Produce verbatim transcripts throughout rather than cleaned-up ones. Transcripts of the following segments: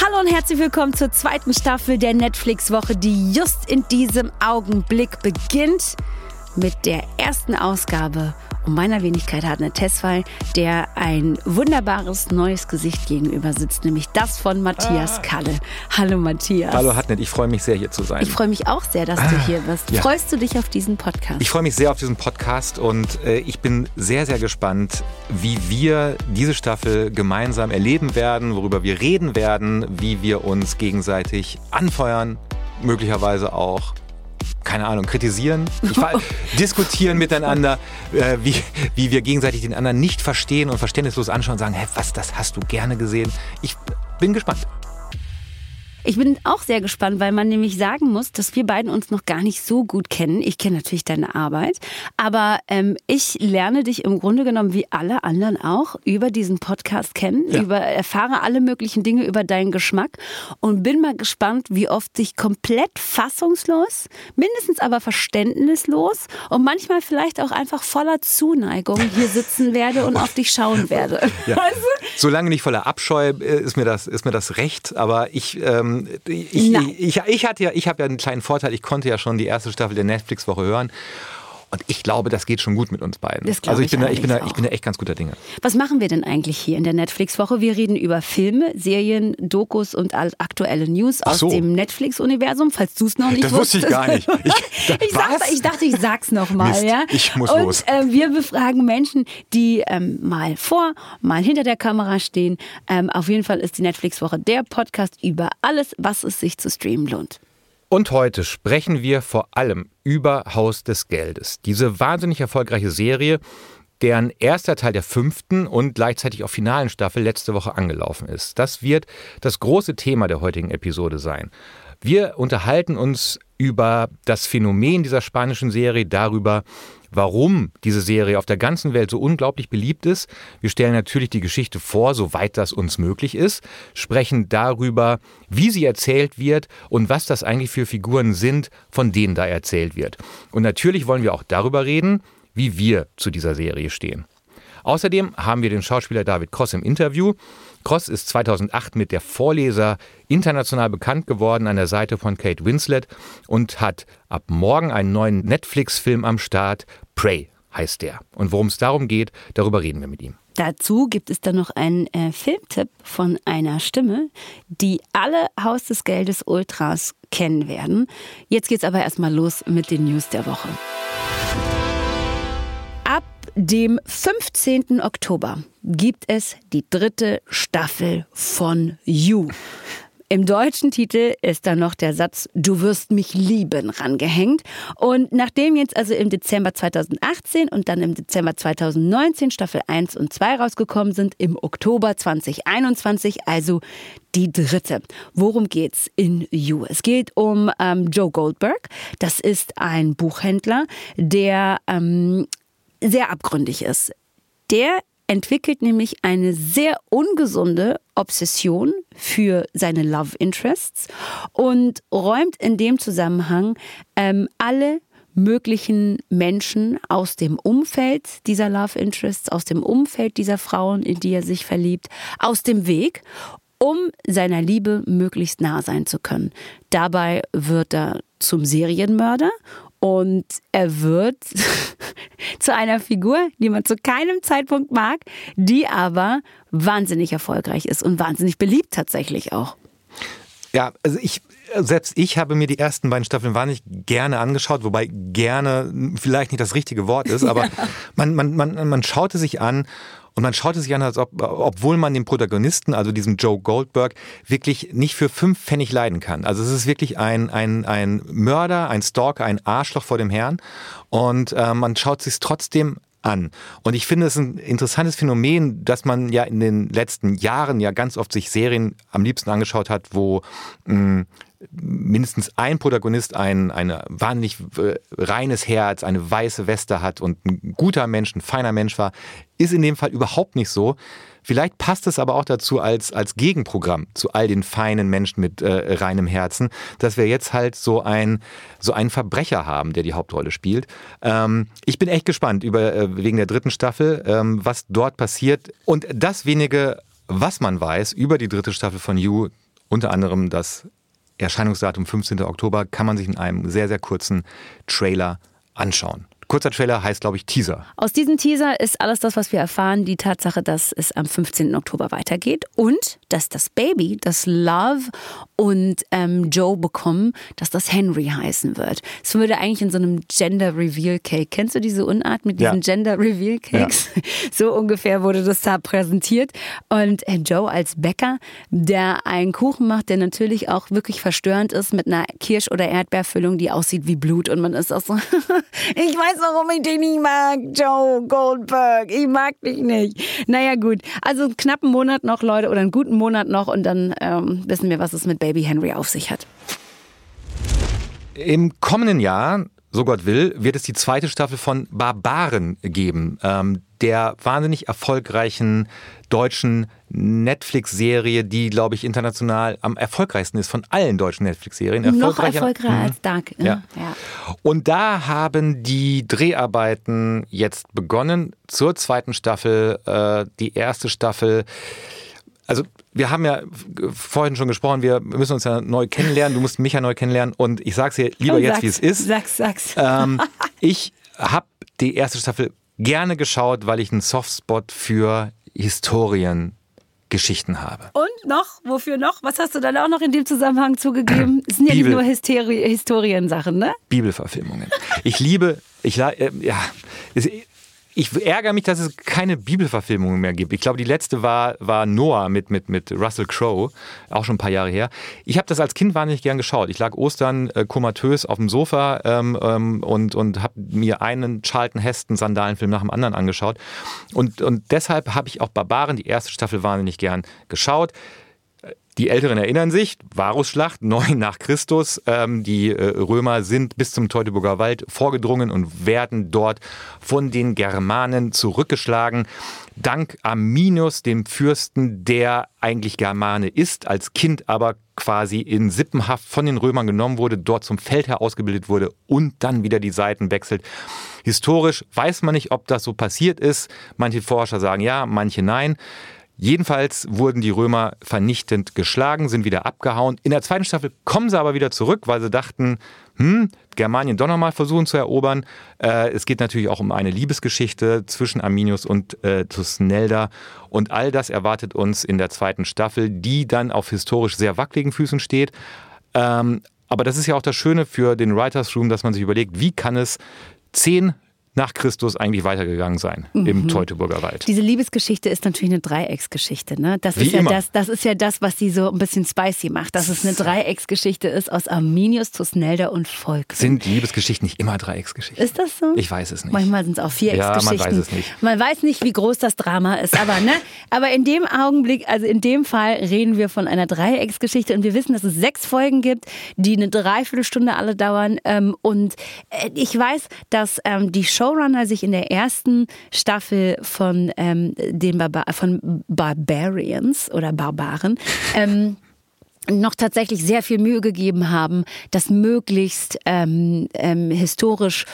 Hallo und herzlich willkommen zur zweiten Staffel der Netflix-Woche, die just in diesem Augenblick beginnt mit der ersten Ausgabe. Und meiner Wenigkeit hat eine Testfall, der ein wunderbares neues Gesicht gegenüber sitzt, nämlich das von Matthias ah. Kalle. Hallo Matthias. Hallo Hartnett, ich freue mich sehr, hier zu sein. Ich freue mich auch sehr, dass ah, du hier bist. Ja. Freust du dich auf diesen Podcast? Ich freue mich sehr auf diesen Podcast und äh, ich bin sehr, sehr gespannt, wie wir diese Staffel gemeinsam erleben werden, worüber wir reden werden, wie wir uns gegenseitig anfeuern, möglicherweise auch keine Ahnung, kritisieren, ich war, diskutieren miteinander, äh, wie, wie wir gegenseitig den anderen nicht verstehen und verständnislos anschauen und sagen, hä, was, das hast du gerne gesehen. Ich bin gespannt. Ich bin auch sehr gespannt, weil man nämlich sagen muss, dass wir beiden uns noch gar nicht so gut kennen. Ich kenne natürlich deine Arbeit, aber ähm, ich lerne dich im Grunde genommen wie alle anderen auch über diesen Podcast kennen, ja. über, erfahre alle möglichen Dinge über deinen Geschmack und bin mal gespannt, wie oft ich komplett fassungslos, mindestens aber verständnislos und manchmal vielleicht auch einfach voller Zuneigung hier sitzen werde und auf dich schauen werde. Ja. Weißt du? Solange nicht voller Abscheu ist mir das, ist mir das recht, aber ich... Ähm, Ich, ich, ich, hatte ja, ich habe ja einen kleinen Vorteil, ich konnte ja schon die erste Staffel der Netflix-Woche hören und ich glaube, das geht schon gut mit uns beiden. Also ich, ich bin, da, ich, bin da, ich bin da echt ganz guter Dinge. Was machen wir denn eigentlich hier in der Netflix-Woche? Wir reden über Filme, Serien, Dokus und aktuelle News aus so. dem Netflix-Universum, falls du es noch nicht das wusstest. Das wusste ich gar nicht. Ich, ich, sag, ich dachte, ich sag's nochmal. Ja? Ich muss und, los. Äh, wir befragen Menschen, die ähm, mal vor, mal hinter der Kamera stehen. Ähm, auf jeden Fall ist die Netflix-Woche der Podcast über alles, was es sich zu streamen lohnt. Und heute sprechen wir vor allem über Haus des Geldes. Diese wahnsinnig erfolgreiche Serie, deren erster Teil der fünften und gleichzeitig auch finalen Staffel letzte Woche angelaufen ist. Das wird das große Thema der heutigen Episode sein. Wir unterhalten uns über das Phänomen dieser spanischen Serie, darüber, warum diese Serie auf der ganzen Welt so unglaublich beliebt ist. Wir stellen natürlich die Geschichte vor, soweit das uns möglich ist, sprechen darüber, wie sie erzählt wird und was das eigentlich für Figuren sind, von denen da erzählt wird. Und natürlich wollen wir auch darüber reden, wie wir zu dieser Serie stehen. Außerdem haben wir den Schauspieler David Cross im Interview. Cross ist zweitausendacht mit Der Vorleser international bekannt geworden an der Seite von Kate Winslet und hat ab morgen einen neuen Netflix-Film am Start. Prey heißt der. Und worum es darum geht, darüber reden wir mit ihm. Dazu gibt es dann noch einen äh, Filmtipp von einer Stimme, die alle Haus des Geldes Ultras kennen werden. Jetzt geht's aber erstmal los mit den News der Woche. Ab dem fünfzehnten Oktober gibt es die dritte Staffel von You. Im deutschen Titel ist dann noch der Satz "Du wirst mich lieben" rangehängt. Und nachdem jetzt also im Dezember zweitausendachtzehn und dann im Dezember zweitausendneunzehn Staffel eins und zwei rausgekommen sind, im Oktober zweitausendeinundzwanzig also die dritte. Worum geht's in You? Es geht um ähm, Joe Goldberg. Das ist ein Buchhändler, der ähm, sehr abgründig ist. Der entwickelt nämlich eine sehr ungesunde Obsession für seine Love Interests und räumt in dem Zusammenhang ähm, alle möglichen Menschen aus dem Umfeld dieser Love Interests, aus dem Umfeld dieser Frauen, in die er sich verliebt, aus dem Weg, um seiner Liebe möglichst nah sein zu können. Dabei wird er zum Serienmörder und er wird zu einer Figur, die man zu keinem Zeitpunkt mag, die aber wahnsinnig erfolgreich ist und wahnsinnig beliebt tatsächlich auch. Ja, also ich, selbst ich habe mir die ersten beiden Staffeln wahnsinnig gerne angeschaut, wobei gerne vielleicht nicht das richtige Wort ist, aber man, man, man, man schaute sich an und man schaute sich an, als ob, obwohl man den Protagonisten, also diesen Joe Goldberg, wirklich nicht für fünf Pfennig leiden kann. Also es ist wirklich ein, ein, ein Mörder, ein Stalker, ein Arschloch vor dem Herrn und äh, man schaut sich trotzdem an. Und ich finde es ein interessantes Phänomen, dass man ja in den letzten Jahren ja ganz oft sich Serien am liebsten angeschaut hat, wo mh, mindestens ein Protagonist ein, ein wahnsinnig äh, reines Herz, eine weiße Weste hat und ein guter Mensch, ein feiner Mensch war, ist in dem Fall überhaupt nicht so. Vielleicht passt es aber auch dazu als, als Gegenprogramm zu all den feinen Menschen mit äh, reinem Herzen, dass wir jetzt halt so, ein, so einen Verbrecher haben, der die Hauptrolle spielt. Ähm, ich bin echt gespannt über, äh, wegen der dritten Staffel, ähm, was dort passiert. Und das wenige, was man weiß über die dritte Staffel von You, unter anderem das Erscheinungsdatum fünfzehnten Oktober, kann man sich in einem sehr, sehr kurzen Trailer anschauen. Kurzer Trailer heißt, glaube ich, Teaser. Aus diesem Teaser ist alles das, was wir erfahren, die Tatsache, dass es am fünfzehnten Oktober weitergeht und dass das Baby, das Love und ähm, Joe bekommen, dass das Henry heißen wird. Es würde eigentlich in so einem Gender Reveal Cake, kennst du diese Unart mit diesen ja. Gender Reveal Cakes? Ja. So ungefähr wurde das da präsentiert. Und äh, Joe als Bäcker, der einen Kuchen macht, der natürlich auch wirklich verstörend ist mit einer Kirsch- oder Erdbeerfüllung, die aussieht wie Blut. Und man ist auch so, ich weiß, warum ich dich nicht mag, Joe Goldberg. Ich mag dich nicht. Naja, gut. Also einen knappen Monat noch, Leute, oder einen guten Monat noch und dann ähm, wissen wir, was es mit Baby Henry auf sich hat. Im kommenden Jahr, so Gott will, wird es die zweite Staffel von Barbaren geben. Ähm, der wahnsinnig erfolgreichen deutschen Netflix-Serie, die, glaube ich, international am erfolgreichsten ist von allen deutschen Netflix-Serien. Noch erfolgreicher mhm. als Dark. Ja. Ja. Und da haben die Dreharbeiten jetzt begonnen zur zweiten Staffel. Äh, die erste Staffel, also wir haben ja vorhin schon gesprochen, wir müssen uns ja neu kennenlernen. Du musst mich ja neu kennenlernen und ich sag's dir lieber oh, jetzt, sag's, wie es ist. Sag's, sag's. Ähm, ich habe die erste Staffel gerne geschaut, weil ich einen Softspot für Historiengeschichten habe. Und noch? Wofür noch? Was hast du dann auch noch in dem Zusammenhang zugegeben? Es sind ja Bibel. Nicht nur Hysteri- Historiensachen, ne? Bibelverfilmungen. Ich liebe, ich äh, ja, es, ich ärgere mich, dass es keine Bibelverfilmungen mehr gibt. Ich glaube, die letzte war, war Noah mit, mit, mit Russell Crowe, auch schon ein paar Jahre her. Ich habe das als Kind wahnsinnig gern geschaut. Ich lag Ostern äh, komatös auf dem Sofa ähm, ähm, und, und habe mir einen Charlton Heston Sandalenfilm nach dem anderen angeschaut. Und, und deshalb habe ich auch Barbaren, die erste Staffel, wahnsinnig gern geschaut. Die Älteren erinnern sich, Varusschlacht, neun nach Christus. Ähm, die äh, Römer sind bis zum Teutoburger Wald vorgedrungen und werden dort von den Germanen zurückgeschlagen. Dank Arminius, dem Fürsten, der eigentlich Germane ist, als Kind aber quasi in Sippenhaft von den Römern genommen wurde, dort zum Feldherr ausgebildet wurde und dann wieder die Seiten wechselt. Historisch weiß man nicht, ob das so passiert ist. Manche Forscher sagen ja, manche nein. Jedenfalls wurden die Römer vernichtend geschlagen, sind wieder abgehauen. In der zweiten Staffel kommen sie aber wieder zurück, weil sie dachten, hm, Germanien doch nochmal versuchen zu erobern. Äh, es geht natürlich auch um eine Liebesgeschichte zwischen Arminius und äh, Thusnelda. Und all das erwartet uns in der zweiten Staffel, die dann auf historisch sehr wackeligen Füßen steht. Ähm, aber das ist ja auch das Schöne für den Writers Room, dass man sich überlegt, wie kann es zehn nach Christus eigentlich weitergegangen sein mhm. im Teutoburger Wald. Diese Liebesgeschichte ist natürlich eine Dreiecksgeschichte, ne? Das Wie ist ja immer. das, das ist ja das, was sie so ein bisschen spicy macht, dass es eine Dreiecksgeschichte ist aus Arminius, Thusnelda und Volk. Sind Liebesgeschichten nicht immer Dreiecksgeschichten? Ist das so? Ich weiß es nicht. Manchmal sind es auch Vierecksgeschichten. Ja, man weiß es nicht. Man weiß nicht, wie groß das Drama ist, aber ne? Aber in dem Augenblick, also in dem Fall reden wir von einer Dreiecksgeschichte und wir wissen, dass es sechs Folgen gibt, die eine Dreiviertelstunde alle dauern und ich weiß, dass die Showrunner sich in der ersten Staffel von ähm, den Barba- von Barbarians oder Barbaren ähm, noch tatsächlich sehr viel Mühe gegeben haben, das möglichst ähm, ähm, historisch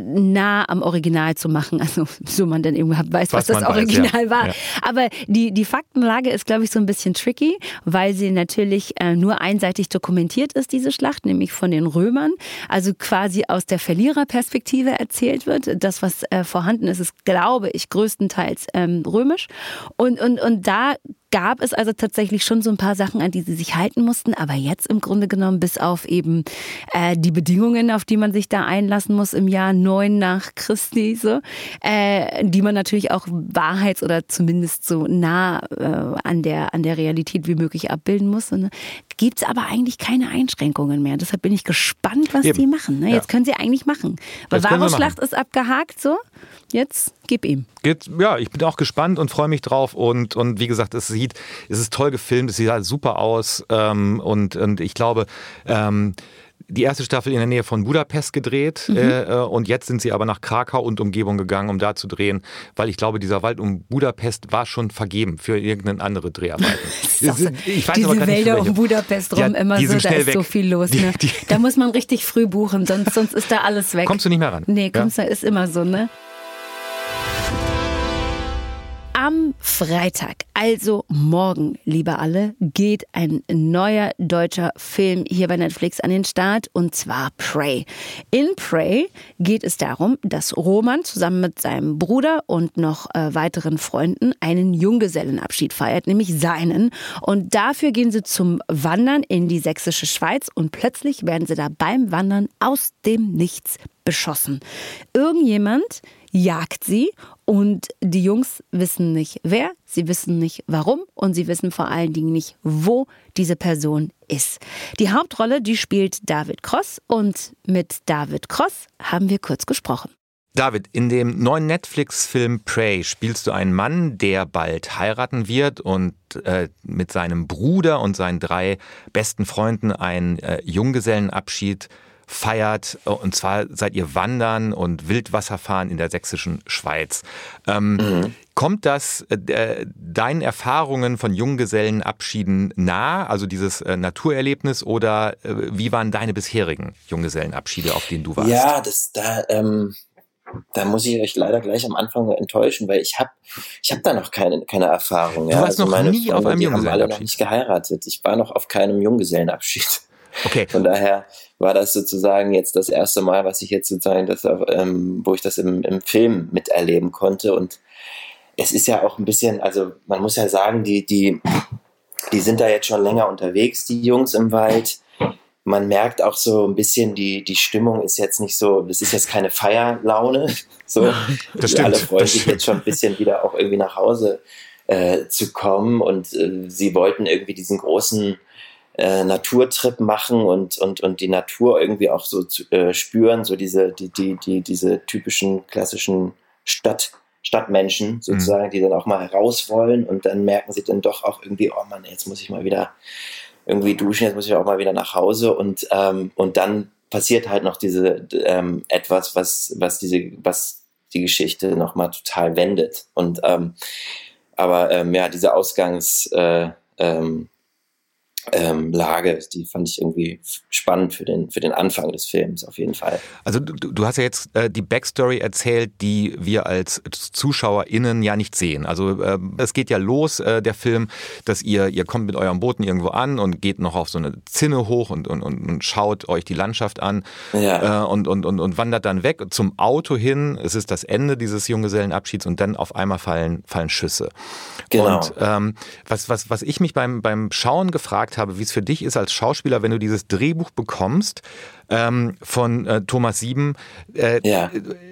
nah am Original zu machen. Also so man dann irgendwie weiß, was, was das Original weiß, ja. war. Ja. Aber die, die Faktenlage ist, glaube ich, so ein bisschen tricky, weil sie natürlich äh, nur einseitig dokumentiert ist, diese Schlacht, nämlich von den Römern. Also quasi aus der Verliererperspektive erzählt wird. Das, was äh, vorhanden ist, ist, glaube ich, größtenteils ähm, römisch. Und, und, und da gab es also tatsächlich schon so ein paar Sachen, an die sie sich halten mussten, aber jetzt im Grunde genommen bis auf eben äh, die Bedingungen, auf die man sich da einlassen muss im Jahr neun nach Christi, so, äh, die man natürlich auch wahrheits- oder zumindest so nah äh, an der an der Realität wie möglich abbilden muss. Ne? Gibt es aber eigentlich keine Einschränkungen mehr. Deshalb bin ich gespannt, was eben. die machen. Ne? Jetzt ja. können sie eigentlich machen. Weil Varusschlacht ist abgehakt, so. Jetzt gib ihm. Geht, ja, ich bin auch gespannt und freue mich drauf. Und, und wie gesagt, es sieht, es ist toll gefilmt, es sieht halt super aus. Ähm, und, und ich glaube, ähm, die erste Staffel in der Nähe von Budapest gedreht mhm. äh, und jetzt sind sie aber nach Krakau und Umgebung gegangen, um da zu drehen, weil ich glaube, dieser Wald um Budapest war schon vergeben für irgendeine andere Dreharbeiten. So, ich weiß diese aber Wälder nicht, um Budapest rum, ja, immer so, da ist weg. so viel los. Ne? Die, die, da muss man richtig früh buchen, sonst, sonst ist da alles weg. Kommst du nicht mehr ran? Nee, kommst ja? du, ist immer so, ne? Am Freitag, also morgen, liebe alle, geht ein neuer deutscher Film hier bei Netflix an den Start, und zwar Prey. In Prey geht es darum, dass Roman zusammen mit seinem Bruder und noch äh, weiteren Freunden einen Junggesellenabschied feiert, nämlich seinen. Und dafür gehen sie zum Wandern in die sächsische Schweiz und plötzlich werden sie da beim Wandern aus dem Nichts beschossen. Irgendjemand jagt sie und die Jungs wissen nicht wer, sie wissen nicht warum und sie wissen vor allen Dingen nicht, wo diese Person ist. Die Hauptrolle, die spielt David Cross, und mit David Cross haben wir kurz gesprochen. David, in dem neuen Netflix-Film Prey spielst du einen Mann, der bald heiraten wird und äh, mit seinem Bruder und seinen drei besten Freunden einen äh, Junggesellenabschied feiert, und zwar seid ihr wandern und Wildwasserfahren in der sächsischen Schweiz. Ähm, mhm. Kommt das äh, deinen Erfahrungen von Junggesellenabschieden nah, also dieses äh, Naturerlebnis, oder äh, wie waren deine bisherigen Junggesellenabschiede, auf denen du warst? Ja, das da, ähm, da muss ich euch leider gleich am Anfang enttäuschen, weil ich habe ich hab da noch keine, keine Erfahrung. Du ja. warst also noch meine nie Freunde, auf einem die haben alle Junggesellenabschied? noch nicht geheiratet. Ich war noch auf keinem Junggesellenabschied. Okay. Von daher war das sozusagen jetzt das erste Mal, was ich jetzt sozusagen, das, ähm, wo ich das im, im Film miterleben konnte. Und es ist ja auch ein bisschen, also man muss ja sagen, die, die, die sind da jetzt schon länger unterwegs, die Jungs im Wald. Man merkt auch so ein bisschen, die, die Stimmung ist jetzt nicht so, das ist jetzt keine Feierlaune. So, das stimmt, alle freuen das sich stimmt. jetzt schon ein bisschen wieder auch irgendwie nach Hause äh, zu kommen. Und äh, sie wollten irgendwie diesen großen Äh, Naturtrip machen und, und, und die Natur irgendwie auch so zu, äh, spüren, so diese, die, die, die, diese typischen klassischen Stadt, Stadtmenschen sozusagen, mhm. die dann auch mal raus wollen, und dann merken sie dann doch auch irgendwie, oh Mann, jetzt muss ich mal wieder irgendwie duschen, jetzt muss ich auch mal wieder nach Hause, und, ähm, und dann passiert halt noch diese ähm, etwas, was, was diese, was die Geschichte nochmal total wendet. Und ähm, aber ähm, ja, diese Ausgangs äh, ähm, Ähm, Lage, die fand ich irgendwie spannend für den, für den Anfang des Films auf jeden Fall. Also du, du hast ja jetzt äh, die Backstory erzählt, die wir als ZuschauerInnen ja nicht sehen. Also äh, es geht ja los, äh, der Film, dass ihr, ihr kommt mit eurem Booten irgendwo an und geht noch auf so eine Zinne hoch und, und, und schaut euch die Landschaft an, ja. äh, und, und, und, und wandert dann weg zum Auto hin. Es ist das Ende dieses Junggesellenabschieds und dann auf einmal fallen, fallen Schüsse. Genau. Und ähm, was, was, was ich mich beim, beim Schauen gefragt habe, wie es für dich ist als Schauspieler, wenn du dieses Drehbuch bekommst ähm, von äh, Thomas Sieben, äh, ja.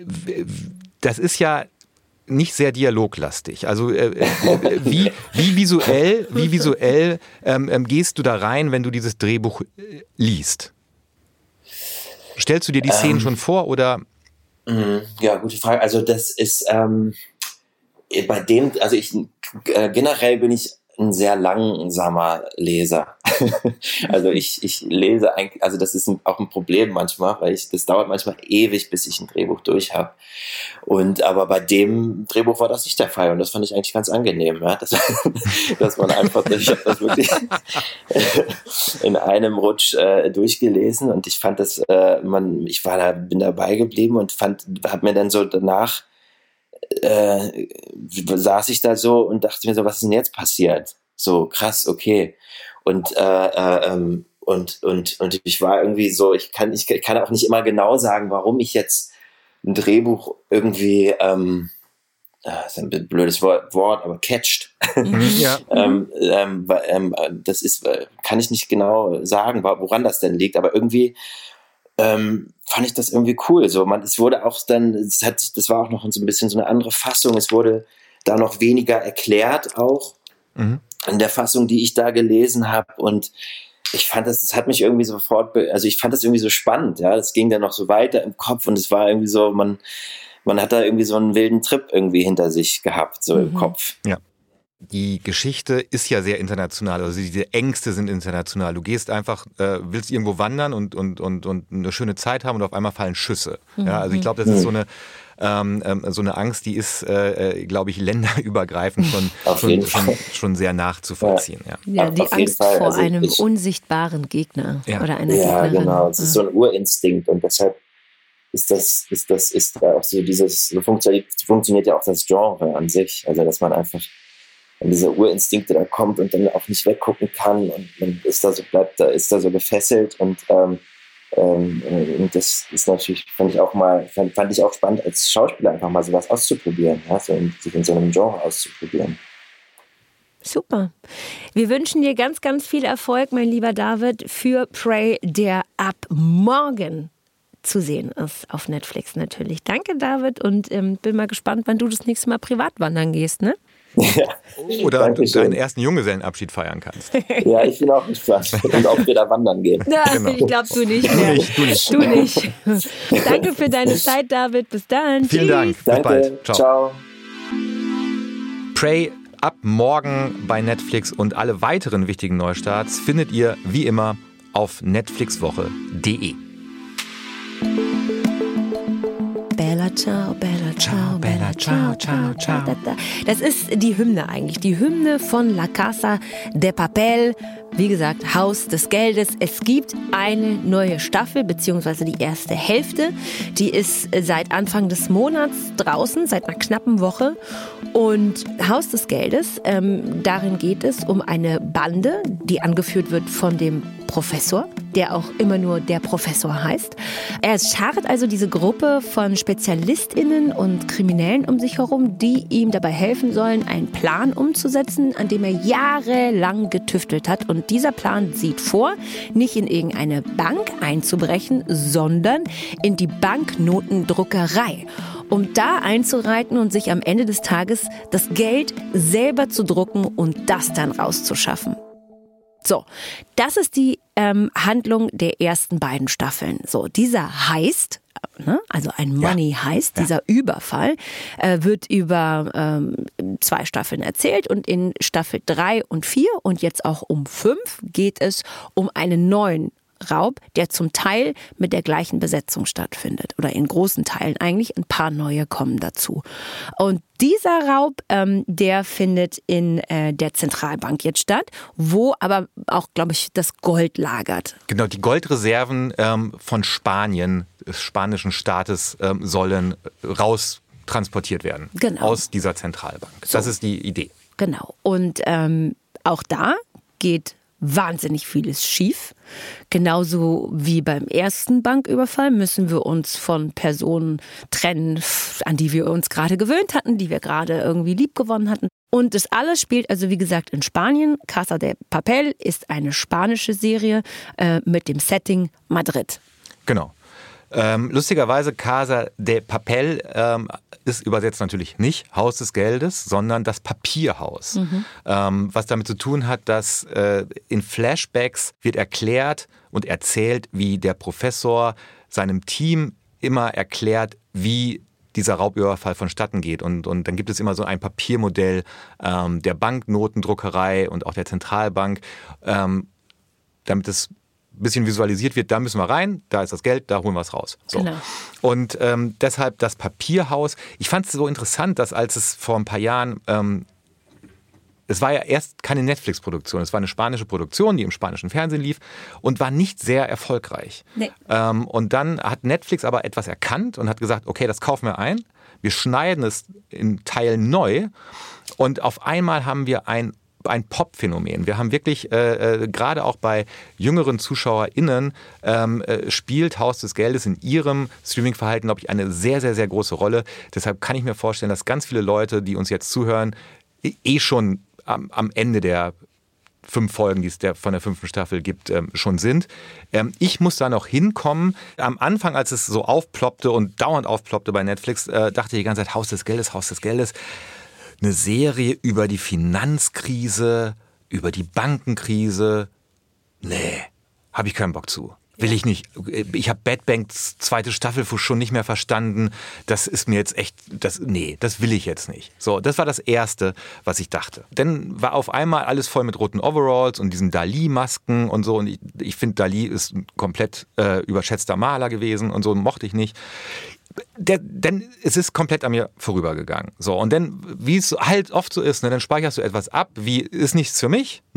das ist ja nicht sehr dialoglastig. Also äh, wie, wie visuell, wie visuell ähm, ähm, gehst du da rein, wenn du dieses Drehbuch äh, liest? Stellst du dir die Szenen ähm, schon vor, oder? Ja, gute Frage. Also das ist ähm, bei dem, also ich äh, generell bin ich ein sehr langsamer Leser. Also ich, ich lese eigentlich, also das ist ein, auch ein Problem manchmal, weil ich, das dauert manchmal ewig, bis ich ein Drehbuch durch habe. Und aber bei dem Drehbuch war das nicht der Fall, und das fand ich eigentlich ganz angenehm, ja, dass, dass man einfach, ich habe das wirklich in einem Rutsch äh, durchgelesen, und ich fand das, äh, man, ich war da, bin dabei geblieben und fand, habe mir dann so danach Äh, saß ich da so und dachte mir so, was ist denn jetzt passiert? So krass, okay. Und äh, äh, ähm, und und und ich war irgendwie so, ich kann ich kann auch nicht immer genau sagen, warum ich jetzt ein Drehbuch irgendwie, ähm, das ist ein blödes Wort, aber catcht. Ja. ähm, ähm, ähm, das ist, kann ich nicht genau sagen, woran das denn liegt, aber irgendwie Ähm, fand ich das irgendwie cool. So, man, es wurde auch dann, es hat sich, das war auch noch so ein bisschen so eine andere Fassung. Es wurde da noch weniger erklärt, auch mhm. in der Fassung, die ich da gelesen habe. Und ich fand das, das hat mich irgendwie sofort, also ich fand das irgendwie so spannend. Ja, das ging dann noch so weiter im Kopf, und es war irgendwie so, man, man hat da irgendwie so einen wilden Trip irgendwie hinter sich gehabt, so mhm. im Kopf. Ja. Die Geschichte ist ja sehr international, also diese Ängste sind international. Du gehst einfach, äh, willst irgendwo wandern und, und, und, und eine schöne Zeit haben, und auf einmal fallen Schüsse. Mhm. Ja, also ich glaube, das ist so eine, ähm, so eine Angst, die ist, äh, glaube ich, länderübergreifend schon, schon, schon, schon sehr nachzuvollziehen. Ja, ja. ja die auf Angst Fall. vor also einem ich, unsichtbaren Gegner ja. oder einer ja, Gegnerin. Ja, genau, es ist so ein Urinstinkt, und deshalb ist das, ist das, ist da auch so dieses, so funktioniert, funktioniert ja auch das Genre an sich. Also, dass man einfach an diese Urinstinkte da kommt und dann auch nicht weggucken kann und man ist da so, bleibt da, ist da so gefesselt und, ähm, ähm, und das ist natürlich, fand ich auch mal, fand, fand ich auch spannend als Schauspieler einfach mal sowas auszuprobieren, ja, so in, sich in so einem Genre auszuprobieren. Super. Wir wünschen dir ganz, ganz viel Erfolg, mein lieber David, für Prey, der ab morgen zu sehen ist auf Netflix natürlich. Danke, David, und ähm, bin mal gespannt, wann du das nächste Mal privat wandern gehst, ne? Ja, oder du deinen ersten Junggesellenabschied feiern kannst. Ja, ich bin auch gespannt. Und ob wir da wandern gehen. Ja, genau. Ich glaube, du nicht mehr. Du nicht, du nicht. Du nicht. Danke für deine Zeit, David. Bis dann. Vielen Dank. Bis Danke. bald. Ciao. Ciao. Prey ab morgen bei Netflix und alle weiteren wichtigen Neustarts findet ihr wie immer auf netflixwoche punkt de. Bella ciao, Bella ciao, Bella ciao, ciao, ciao. Das ist die Hymne eigentlich, die Hymne von La Casa de Papel. Wie gesagt, Haus des Geldes. Es gibt eine neue Staffel, beziehungsweise die erste Hälfte. Die ist seit Anfang des Monats draußen, seit einer knappen Woche. Und Haus des Geldes, ähm, darin geht es um eine Bande, die angeführt wird von dem Professor, der auch immer nur der Professor heißt. Er schart also diese Gruppe von SpezialistInnen und Kriminellen um sich herum, die ihm dabei helfen sollen, einen Plan umzusetzen, an dem er jahrelang getüftelt hat. Und dieser Plan sieht vor, nicht in irgendeine Bank einzubrechen, sondern in die Banknotendruckerei, um da einzureiten und sich am Ende des Tages das Geld selber zu drucken und das dann rauszuschaffen. So, das ist die ähm, Handlung der ersten beiden Staffeln. So, dieser Heist, ne, also ein Money ja. Heist, dieser ja. Überfall, äh, wird über ähm, zwei Staffeln erzählt und in Staffel drei und vier und jetzt auch um fünf geht es um einen neuen Raub, der zum Teil mit der gleichen Besetzung stattfindet oder in großen Teilen eigentlich, ein paar neue kommen dazu. Und dieser Raub, ähm, der findet in äh, der Zentralbank jetzt statt, wo aber auch, glaube ich, das Gold lagert. Genau, die Goldreserven ähm, von Spanien, des spanischen Staates, ähm, sollen raus transportiert werden genau. aus dieser Zentralbank. So. Das ist die Idee. Genau. Und ähm, auch da geht wahnsinnig vieles schief. Genauso wie beim ersten Banküberfall müssen wir uns von Personen trennen, an die wir uns gerade gewöhnt hatten, die wir gerade irgendwie liebgewonnen hatten. Und das alles spielt also, wie gesagt, in Spanien. Casa de Papel ist eine spanische Serie äh, mit dem Setting Madrid. Genau. Ähm, lustigerweise Casa de Papel ähm, ist übersetzt natürlich nicht Haus des Geldes, sondern das Papierhaus. Mhm. Ähm, was damit zu tun hat, dass äh, in Flashbacks wird erklärt und erzählt, wie der Professor seinem Team immer erklärt, wie dieser Raubüberfall vonstatten geht. Und, und dann gibt es immer so ein Papiermodell ähm, der Banknotendruckerei und auch der Zentralbank, ähm, damit es bisschen visualisiert wird, da müssen wir rein, da ist das Geld, da holen wir es raus. So. Genau. Und ähm, deshalb das Papierhaus. Ich fand es so interessant, dass als es vor ein paar Jahren, ähm, es war ja erst keine Netflix-Produktion, es war eine spanische Produktion, die im spanischen Fernsehen lief und war nicht sehr erfolgreich. Nee. Ähm, und dann hat Netflix aber etwas erkannt und hat gesagt, okay, das kaufen wir ein, wir schneiden es in Teilen neu und auf einmal haben wir ein ein Pop-Phänomen. Wir haben wirklich, äh, äh, gerade auch bei jüngeren ZuschauerInnen, ähm, äh, spielt Haus des Geldes in ihrem Streaming-Verhalten, glaube ich, eine sehr, sehr, sehr große Rolle. Deshalb kann ich mir vorstellen, dass ganz viele Leute, die uns jetzt zuhören, eh schon am, am Ende der fünf Folgen, die es der, von der fünften Staffel gibt, ähm, schon sind. Ähm, ich muss da noch hinkommen. Am Anfang, als es so aufploppte und dauernd aufploppte bei Netflix, äh, dachte ich die ganze Zeit, Haus des Geldes, Haus des Geldes. Eine Serie über die Finanzkrise, über die Bankenkrise. Nee, habe ich keinen Bock zu. Will ich nicht. Ich habe Bad Banks zweite Staffel schon nicht mehr verstanden. Das ist mir jetzt echt, das, nee, das will ich jetzt nicht. So, das war das Erste, was ich dachte. Dann war auf einmal alles voll mit roten Overalls und diesen Dali-Masken und so. Und ich, ich finde, Dali ist ein komplett äh, überschätzter Maler gewesen und so, mochte ich nicht. Der, denn es ist komplett an mir vorübergegangen. So, und dann, wie es halt oft so ist, ne, dann speicherst du etwas ab, wie ist nichts für mich, ne?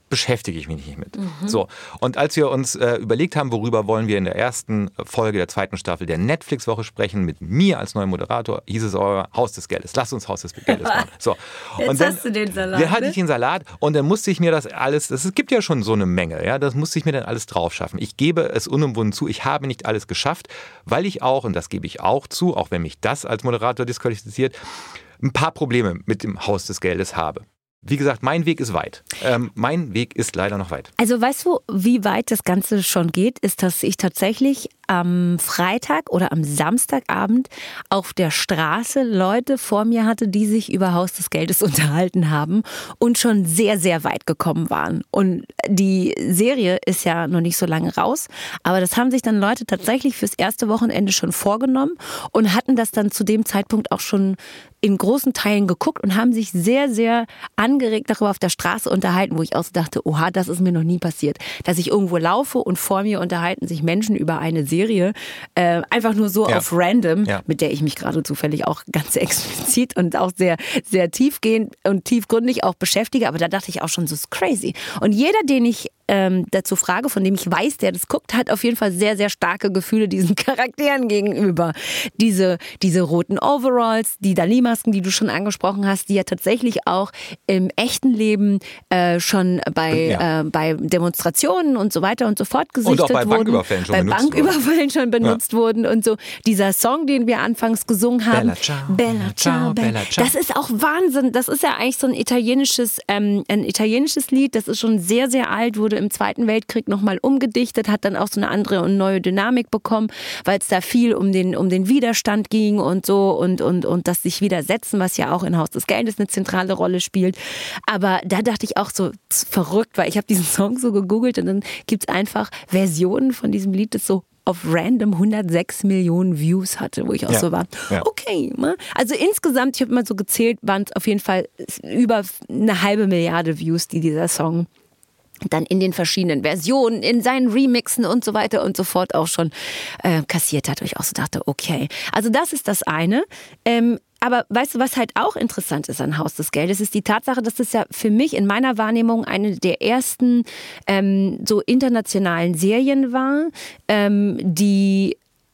beschäftige ich mich nicht mit. Mhm. So. Und als wir uns äh, überlegt haben, worüber wollen wir in der ersten Folge der zweiten Staffel der Netflix-Woche sprechen, mit mir als neuem Moderator, hieß es euer Haus des Geldes. Lasst uns Haus des Geldes machen. So. Jetzt und dann, hast du den Salat. Dann hatte ich den Salat und dann musste ich mir das alles, das, es gibt ja schon so eine Menge, ja, das musste ich mir dann alles drauf schaffen. Ich gebe es unumwunden zu, ich habe nicht alles geschafft, weil ich auch, und das gebe ich auch zu, auch wenn mich das als Moderator disqualifiziert, ein paar Probleme mit dem Haus des Geldes habe. Wie gesagt, mein Weg ist weit. Ähm, mein Weg ist leider noch weit. Also weißt du, wie weit das Ganze schon geht, ist, dass ich tatsächlich am Freitag oder am Samstagabend auf der Straße Leute vor mir hatte, die sich über Haus des Geldes unterhalten haben und schon sehr, sehr weit gekommen waren. Und die Serie ist ja noch nicht so lange raus, aber das haben sich dann Leute tatsächlich fürs erste Wochenende schon vorgenommen und hatten das dann zu dem Zeitpunkt auch schon in großen Teilen geguckt und haben sich sehr, sehr angeregt darüber auf der Straße unterhalten, wo ich auch so dachte, oha, das ist mir noch nie passiert. Dass ich irgendwo laufe und vor mir unterhalten sich Menschen über eine Serie, äh, einfach nur so ja. auf random, ja. mit der ich mich gerade zufällig auch ganz explizit und auch sehr, sehr tiefgehend und tiefgründig auch beschäftige. Aber da dachte ich auch schon, so ist crazy. Und jeder, den ich ähm, dazu frage, von dem ich weiß, der das guckt, hat auf jeden Fall sehr, sehr starke Gefühle diesen Charakteren gegenüber. Diese, diese roten Overalls, die Dali-Masken, die du schon angesprochen hast, die ja tatsächlich auch im echten Leben äh, schon bei, ja. äh, bei Demonstrationen und so weiter und so fort gesichtet wurden. Und auch bei wurden, Banküberfällen schon bei benutzt Banküberfällen wurden. schon benutzt ja. wurden und so. Dieser Song, den wir anfangs gesungen haben, Bella Ciao, Bella Ciao, Bella, Bella Ciao. Das ist auch Wahnsinn. Das ist ja eigentlich so ein italienisches, ähm, ein italienisches Lied. Das ist schon sehr, sehr alt, wurde im Zweiten Weltkrieg nochmal umgedichtet, hat dann auch so eine andere und neue Dynamik bekommen, weil es da viel um den, um den Widerstand ging und so und, und, und das sich widersetzen, was ja auch in Haus des Geldes eine zentrale Rolle spielt. Aber da dachte ich auch so verrückt, weil ich habe diesen Song so gegoogelt und dann gibt es einfach Versionen von diesem Lied, das so auf random hundertsechs Millionen Views hatte, wo ich auch ja, so war, ja. okay. Also insgesamt, ich habe mal so gezählt, waren es auf jeden Fall über eine halbe Milliarde Views, die dieser Song dann in den verschiedenen Versionen, in seinen Remixen und so weiter und so fort auch schon äh, kassiert hat, wo ich auch so dachte, okay. Also das ist das eine. Ähm, aber weißt du, was halt auch interessant ist an Haus des Geldes, ist die Tatsache, dass das ja für mich in meiner Wahrnehmung eine der ersten ähm, so internationalen Serien war, ähm, die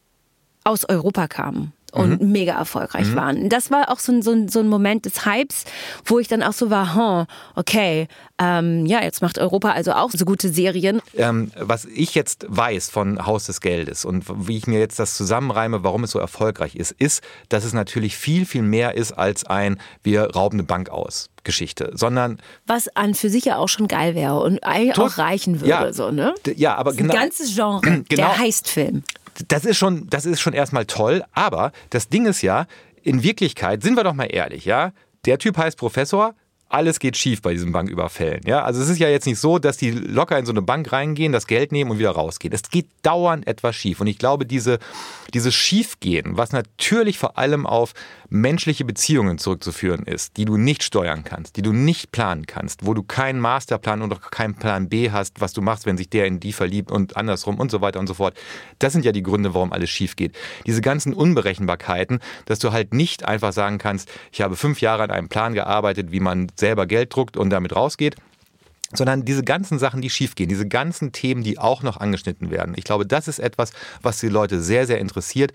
aus Europa kamen. Und mhm. mega erfolgreich mhm. waren. Das war auch so ein, so, ein, so ein Moment des Hypes, wo ich dann auch so war, hm, okay, ähm, ja, jetzt macht Europa also auch so gute Serien. Ähm, was ich jetzt weiß von Haus des Geldes und wie ich mir jetzt das zusammenreime, warum es so erfolgreich ist, ist, dass es natürlich viel, viel mehr ist als ein wir rauben eine Bank aus Geschichte, sondern was an für sich ja auch schon geil wäre und eigentlich auch reichen würde. Ja, so, ne? ja aber das genau. Ein ganzes Genre, genau, der Heistfilm. Das ist schon, das ist schon erstmal toll, aber das Ding ist ja, in Wirklichkeit, sind wir doch mal ehrlich, ja, der Typ heißt Professor, alles geht schief bei diesen Banküberfällen. Ja? Also es ist ja jetzt nicht so, dass die locker in so eine Bank reingehen, das Geld nehmen und wieder rausgehen. Es geht dauernd etwas schief. Und ich glaube, diese, dieses Schiefgehen, was natürlich vor allem auf menschliche Beziehungen zurückzuführen ist, die du nicht steuern kannst, die du nicht planen kannst, wo du keinen Masterplan und auch keinen Plan B hast, was du machst, wenn sich der in die verliebt und andersrum und so weiter und so fort. Das sind ja die Gründe, warum alles schief geht. Diese ganzen Unberechenbarkeiten, dass du halt nicht einfach sagen kannst, ich habe fünf Jahre an einem Plan gearbeitet, wie man selber Geld druckt und damit rausgeht, sondern diese ganzen Sachen, die schiefgehen, diese ganzen Themen, die auch noch angeschnitten werden. Ich glaube, das ist etwas, was die Leute sehr, sehr interessiert.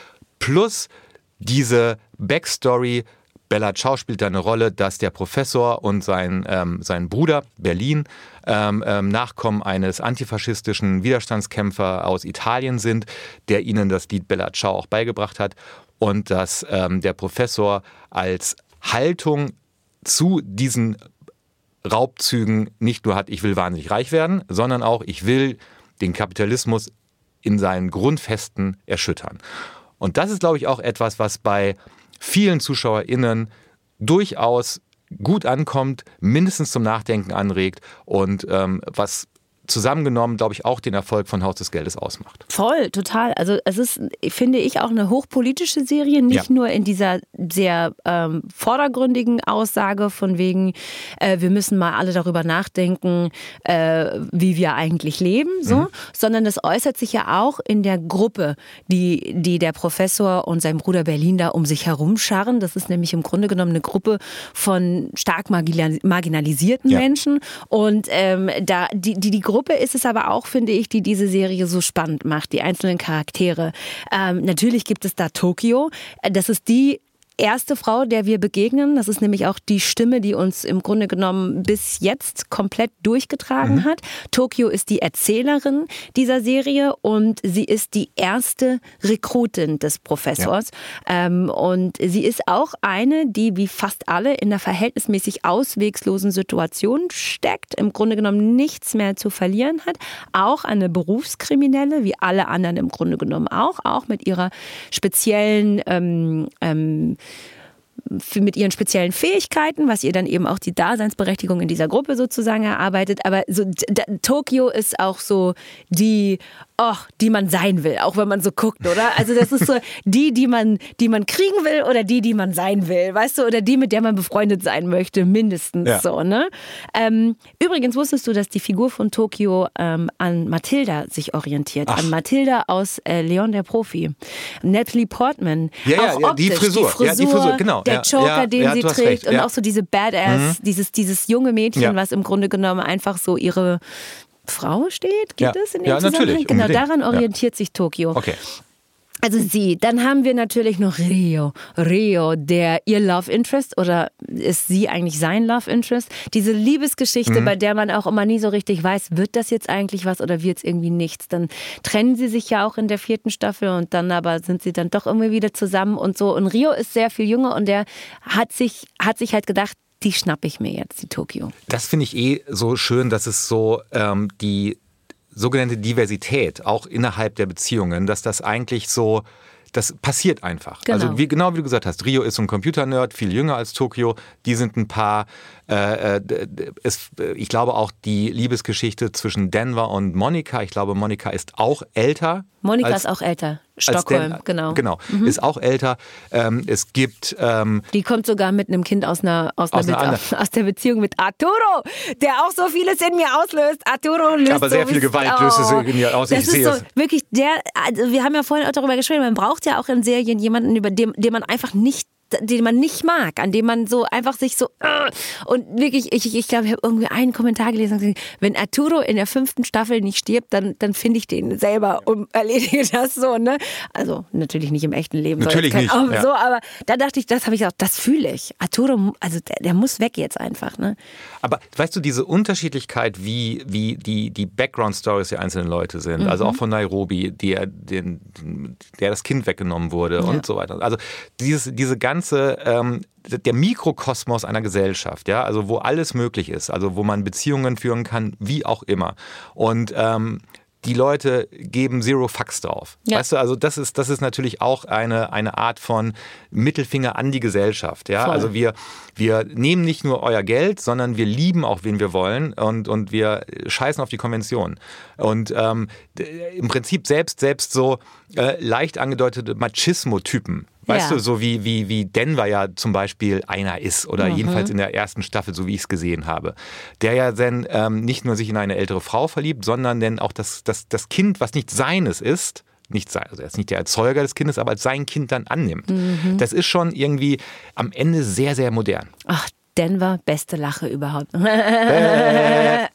Plus diese Backstory, Bella Ciao spielt da eine Rolle, dass der Professor und sein, ähm, sein Bruder Berlin ähm, ähm, Nachkommen eines antifaschistischen Widerstandskämpfer aus Italien sind, der ihnen das Lied Bella Ciao auch beigebracht hat und dass ähm, der Professor als Haltung zu diesen Raubzügen nicht nur hat, ich will wahnsinnig reich werden, sondern auch, ich will den Kapitalismus in seinen Grundfesten erschüttern. Und das ist, glaube ich, auch etwas, was bei vielen ZuschauerInnen durchaus gut ankommt, mindestens zum Nachdenken anregt und ähm, was zusammengenommen, glaube ich, auch den Erfolg von Haus des Geldes ausmacht. Voll, total. Also es ist, finde ich, auch eine hochpolitische Serie, nicht ja. nur in dieser sehr ähm, vordergründigen Aussage von wegen, äh, wir müssen mal alle darüber nachdenken, äh, wie wir eigentlich leben, so, mhm. sondern das äußert sich ja auch in der Gruppe, die, die der Professor und sein Bruder Berlin da um sich herum scharren. Das ist nämlich im Grunde genommen eine Gruppe von stark marginalisierten ja. Menschen und ähm, da die, die, die Gruppe ist es aber auch, finde ich, die diese Serie so spannend macht, die einzelnen Charaktere. Ähm, natürlich gibt es da Tokio. Das ist die erste Frau, der wir begegnen. Das ist nämlich auch die Stimme, die uns im Grunde genommen bis jetzt komplett durchgetragen mhm. hat. Tokio ist die Erzählerin dieser Serie und sie ist die erste Rekrutin des Professors. Ja. Ähm, und sie ist auch eine, die wie fast alle in einer verhältnismäßig auswegslosen Situation steckt, im Grunde genommen nichts mehr zu verlieren hat. Auch eine Berufskriminelle, wie alle anderen im Grunde genommen auch, auch mit ihrer speziellen ähm, ähm, mit ihren speziellen Fähigkeiten, was ihr dann eben auch die Daseinsberechtigung in dieser Gruppe sozusagen erarbeitet. Aber so d- Tokio ist auch so die, oh, die man sein will, auch wenn man so guckt, oder? Also das ist so die, die man, die man kriegen will oder die, die man sein will, weißt du? Oder die, mit der man befreundet sein möchte, mindestens ja. so, ne? Ähm, übrigens wusstest du, dass die Figur von Tokio ähm, an Mathilda sich orientiert. Ach. An Mathilda aus äh, Leon der Profi. Natalie Portman. Ja, ja, auch ja optisch, die Frisur. Die Frisur, ja, die Frisur, genau. Der ja, Joker, ja, den ja, sie trägt recht, und ja. auch so diese Badass, mhm. dieses, dieses junge Mädchen, ja. was im Grunde genommen einfach so ihre Frau steht, gibt ja. es in dem ja, Zusammenhang? Natürlich, genau, unbedingt. daran orientiert ja. sich Tokio. Okay. Also sie, dann haben wir natürlich noch Rio. Rio, der ihr Love Interest oder ist sie eigentlich sein Love Interest? Diese Liebesgeschichte, mhm. bei der man auch immer nie so richtig weiß, wird das jetzt eigentlich was oder wird es irgendwie nichts? Dann trennen sie sich ja auch in der vierten Staffel und dann aber sind sie dann doch irgendwie wieder zusammen und so. Und Rio ist sehr viel jünger und der hat sich, hat sich halt gedacht, die schnappe ich mir jetzt, die Tokio. Das finde ich eh so schön, dass es so ähm, die sogenannte Diversität auch innerhalb der Beziehungen, dass das eigentlich so, das passiert einfach. Genau. Also wie, genau wie du gesagt hast, Rio ist so ein Computernerd, viel jünger als Tokio, die sind ein Paar. Äh, es, ich glaube auch die Liebesgeschichte zwischen Denver und Monica, ich glaube Monica ist auch älter. Monica als, ist auch älter. Stockholm, Dan, genau. Genau, mhm. ist auch älter. Ähm, es gibt... Ähm, die kommt sogar mit einem Kind aus einer, aus, aus, einer einer Be- aus der Beziehung mit Arturo, der auch so vieles in mir auslöst. Arturo löst aber sehr so viel Gewalt oh, löst es in mir aus. Das ich ist sehe so es. wirklich der, also wir haben ja vorhin auch darüber gesprochen, man braucht ja auch in Serien jemanden, über den, den man einfach nicht den man nicht mag, an dem man so einfach sich so und wirklich, ich, ich glaube, ich habe irgendwie einen Kommentar gelesen, wenn Arturo in der fünften Staffel nicht stirbt, dann, dann finde ich den selber und erledige das so, ne? Also natürlich nicht im echten Leben. Natürlich nicht. Auch ja. so, aber da dachte ich, das habe ich auch, das fühle ich. Arturo, also der, der muss weg jetzt einfach, ne? Aber weißt du, diese Unterschiedlichkeit, wie, wie die, die Background-Stories der einzelnen Leute sind, mhm. also auch von Nairobi, der, den, der das Kind weggenommen wurde ja. und so weiter. Also dieses, diese ganze ganze, ähm, der Mikrokosmos einer Gesellschaft, ja, also wo alles möglich ist, also wo man Beziehungen führen kann, wie auch immer. Und ähm, die Leute geben Zero Fucks drauf. Ja. Weißt du, also das ist, das ist natürlich auch eine, eine Art von Mittelfinger an die Gesellschaft. Ja? Also wir, wir nehmen nicht nur euer Geld, sondern wir lieben auch, wen wir wollen und, und wir scheißen auf die Konvention. Und ähm, im Prinzip selbst, selbst so äh, leicht angedeutete Machismo-Typen, weißt ja. du, so wie, wie, wie Denver ja zum Beispiel einer ist oder mhm. jedenfalls in der ersten Staffel, so wie ich es gesehen habe. Der ja dann ähm, nicht nur sich in eine ältere Frau verliebt, sondern dann auch das, das, das Kind, was nicht seines ist, nicht sein, also er ist nicht der Erzeuger des Kindes, aber als sein Kind dann annimmt. Mhm. Das ist schon irgendwie am Ende sehr, sehr modern. Ach, Denver, beste Lache überhaupt. Äh.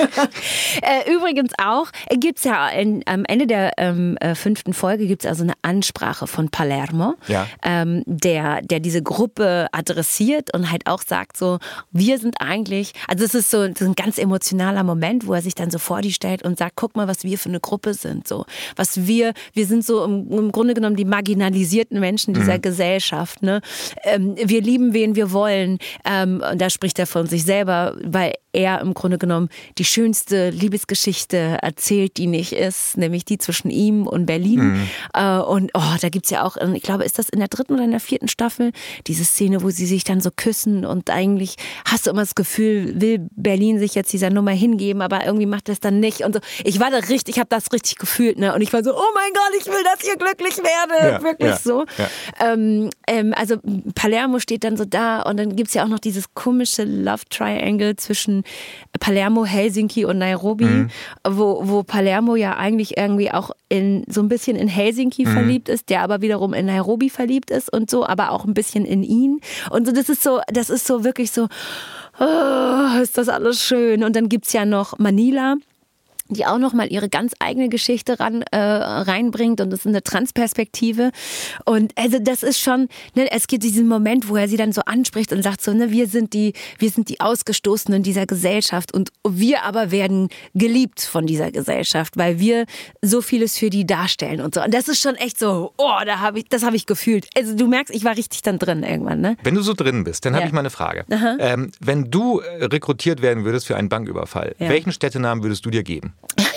Übrigens auch, gibt es ja in, am Ende der ähm, fünften Folge gibt es also eine Ansprache von Palermo, ja. ähm, der, der diese Gruppe adressiert und halt auch sagt so, wir sind eigentlich, also es ist so, das ist ein ganz emotionaler Moment, wo er sich dann so vor die stellt und sagt, guck mal, was wir für eine Gruppe sind, so, was wir, wir sind so im, im Grunde genommen die marginalisierten Menschen dieser mhm. Gesellschaft, ne? Ähm, wir lieben, wen wir wollen, ähm, Ähm, da spricht er von sich selber, weil er im Grunde genommen die schönste Liebesgeschichte erzählt, die nicht ist, nämlich die zwischen ihm und Berlin. Mhm. Äh, und oh, da gibt's ja auch, ich glaube, ist das in der dritten oder in der vierten Staffel, diese Szene, wo sie sich dann so küssen und eigentlich hast du immer das Gefühl, will Berlin sich jetzt dieser Nummer hingeben, aber irgendwie macht er es dann nicht. Und so. Ich war da richtig, ich habe das richtig gefühlt, ne? Und ich war so, oh mein Gott, ich will, dass ihr glücklich werdet. Ja, wirklich ja, so. Ja. Ähm, ähm, also Palermo steht dann so da und dann gibt's ja auch noch dieses komische Love Triangle zwischen Palermo, Helsinki und Nairobi, mhm. wo, wo Palermo ja eigentlich irgendwie auch in so ein bisschen in Helsinki mhm. verliebt ist, der aber wiederum in Nairobi verliebt ist und so, aber auch ein bisschen in ihn. Und so, das ist so, das ist so wirklich so, oh, ist das alles schön. Und dann gibt's ja noch Manila, die auch noch mal ihre ganz eigene Geschichte ran, äh, reinbringt und das ist eine Transperspektive und also das ist schon, ne, es gibt diesen Moment, wo er sie dann so anspricht und sagt so, ne, wir sind die, wir sind die Ausgestoßenen dieser Gesellschaft und wir aber werden geliebt von dieser Gesellschaft, weil wir so vieles für die darstellen und so und das ist schon echt so, oh, da habe ich, das habe ich gefühlt. Also du merkst, ich war richtig dann drin irgendwann, ne? Wenn du so drin bist, dann ja. habe ich mal eine Frage. Ähm, wenn du rekrutiert werden würdest für einen Banküberfall, ja. welchen Städtenamen würdest du dir geben?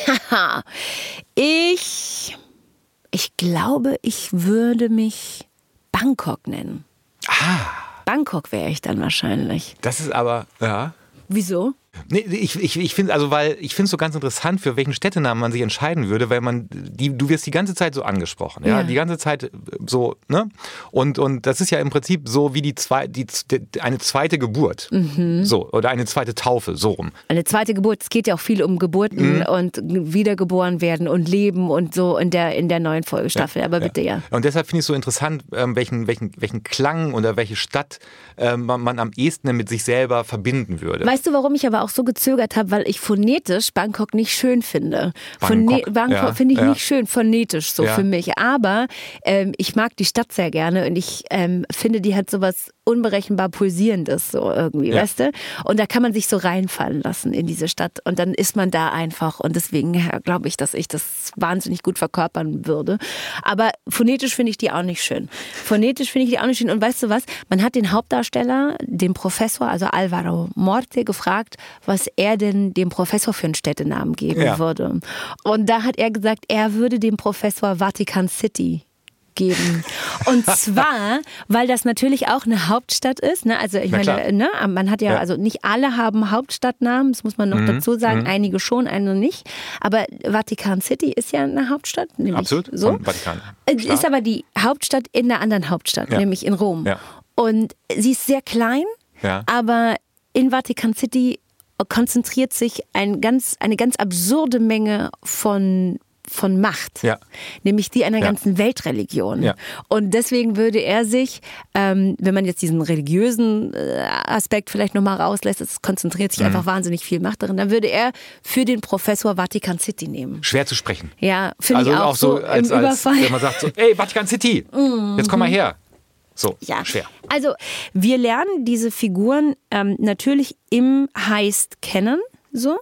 ich, ich glaube, ich würde mich Bangkok nennen. Ah. Bangkok wäre ich dann wahrscheinlich. Das ist aber, ja. Wieso? Nee, ich, ich, ich finde also, weil ich finde es so ganz interessant, für welchen Städtenamen man sich entscheiden würde, weil man, die, du wirst die ganze Zeit so angesprochen, ja, ja. die ganze Zeit so, ne? Und, und das ist ja im Prinzip so wie die, zwei, die, die eine zweite Geburt, mhm. so, oder eine zweite Taufe, so rum. Eine zweite Geburt, es geht ja auch viel um Geburten mhm. und wiedergeboren werden und Leben und so in der, in der neuen Folgestaffel, ja, aber bitte, ja. ja. Und deshalb finde ich es so interessant, welchen, welchen, welchen Klang oder welche Stadt äh, man, man am ehesten mit sich selber verbinden würde. Weißt du, warum ich aber auch so gezögert habe, weil ich phonetisch Bangkok nicht schön finde. Bangkok, Phone- Bangkok ja, finde ich ja. nicht schön, phonetisch so ja. für mich. Aber ähm, ich mag die Stadt sehr gerne und ich ähm, finde, die hat sowas unberechenbar Pulsierendes so irgendwie, ja. weißt du? Und da kann man sich so reinfallen lassen in diese Stadt und dann ist man da einfach und deswegen ja, glaube ich, dass ich das wahnsinnig gut verkörpern würde. Aber phonetisch finde ich die auch nicht schön. Phonetisch finde ich die auch nicht schön und weißt du was? Man hat den Hauptdarsteller, den Professor, also Alvaro Morte, gefragt, was er denn dem Professor für einen Städtenamen geben ja. würde. Und da hat er gesagt, er würde dem Professor Vatican City geben. Und zwar, weil das natürlich auch eine Hauptstadt ist. Ne? Also ich Na meine, ne? man hat ja, ja, also nicht alle haben Hauptstadtnamen, das muss man noch mhm. dazu sagen. Mhm. Einige schon, einige nicht. Aber Vatican City ist ja eine Hauptstadt. Nämlich Absolut, so. Von Vatikan. Klar. Ist aber die Hauptstadt in einer anderen Hauptstadt, ja. nämlich in Rom. Ja. Und sie ist sehr klein, ja. aber in Vatican City konzentriert sich ein ganz, eine ganz absurde Menge von von Macht, ja. nämlich die einer ja. ganzen Weltreligion. Ja. Und deswegen würde er sich, ähm, wenn man jetzt diesen religiösen äh, Aspekt vielleicht nochmal rauslässt, es konzentriert sich mhm. einfach wahnsinnig viel Macht darin, dann würde er für den Professor Vatican City nehmen. Schwer zu sprechen. Ja, finde also ich auch, auch so, so als, im als, Überfall. Wenn man sagt so, ey, Vatican City, mhm. jetzt komm mal her. So, ja. schwer. Also wir lernen diese Figuren ähm, natürlich im Heist kennen, so,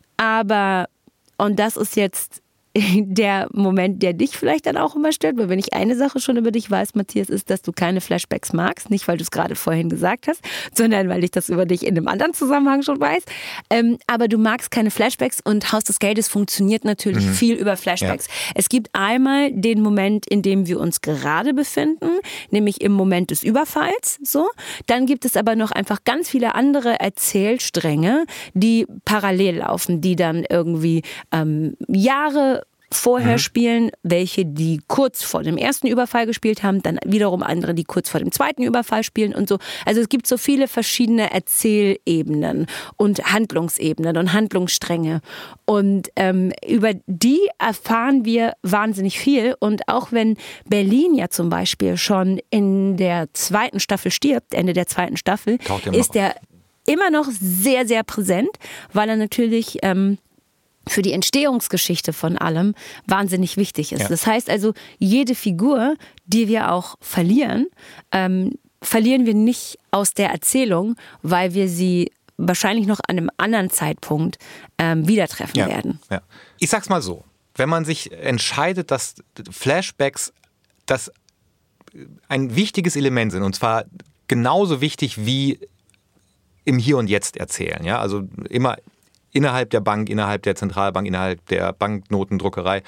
aber, und das ist jetzt der Moment, der dich vielleicht dann auch immer stört, weil wenn ich eine Sache schon über dich weiß, Matthias, ist, dass du keine Flashbacks magst, nicht weil du es gerade vorhin gesagt hast, sondern weil ich das über dich in einem anderen Zusammenhang schon weiß, ähm, aber du magst keine Flashbacks und Haus des Geldes funktioniert natürlich mhm. viel über Flashbacks. Ja. Es gibt einmal den Moment, in dem wir uns gerade befinden, nämlich im Moment des Überfalls, so. Dann gibt es aber noch einfach ganz viele andere Erzählstränge, die parallel laufen, die dann irgendwie ähm, Jahre vorher mhm. spielen, welche die kurz vor dem ersten Überfall gespielt haben, dann wiederum andere, die kurz vor dem zweiten Überfall spielen und so. Also es gibt so viele verschiedene Erzählebenen und Handlungsebenen und Handlungsstränge und ähm, über die erfahren wir wahnsinnig viel und auch wenn Berlin ja zum Beispiel schon in der zweiten Staffel stirbt, Ende der zweiten Staffel, ist er immer noch sehr, sehr präsent, weil er natürlich ähm, für die Entstehungsgeschichte von allem wahnsinnig wichtig ist. Ja. Das heißt also, jede Figur, die wir auch verlieren, ähm, verlieren wir nicht aus der Erzählung, weil wir sie wahrscheinlich noch an einem anderen Zeitpunkt ähm, wieder treffen ja. werden. Ja. Ich sag's mal so, wenn man sich entscheidet, dass Flashbacks das ein wichtiges Element sind, und zwar genauso wichtig wie im Hier und Jetzt erzählen. Ja? Also immer innerhalb der Bank, innerhalb der Zentralbank, innerhalb der Banknotendruckerei.